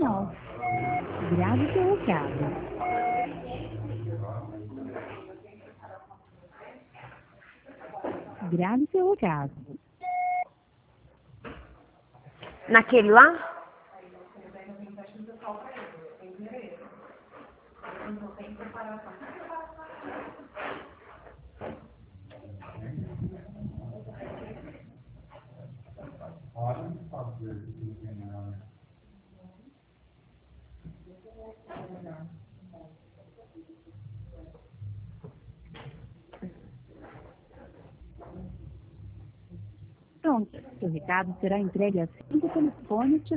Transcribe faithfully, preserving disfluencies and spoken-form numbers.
Nacional. Grave seu recado. Grave seu recado. Naquele lá? Pronto, seu recado será entregue assim que o telefone estiver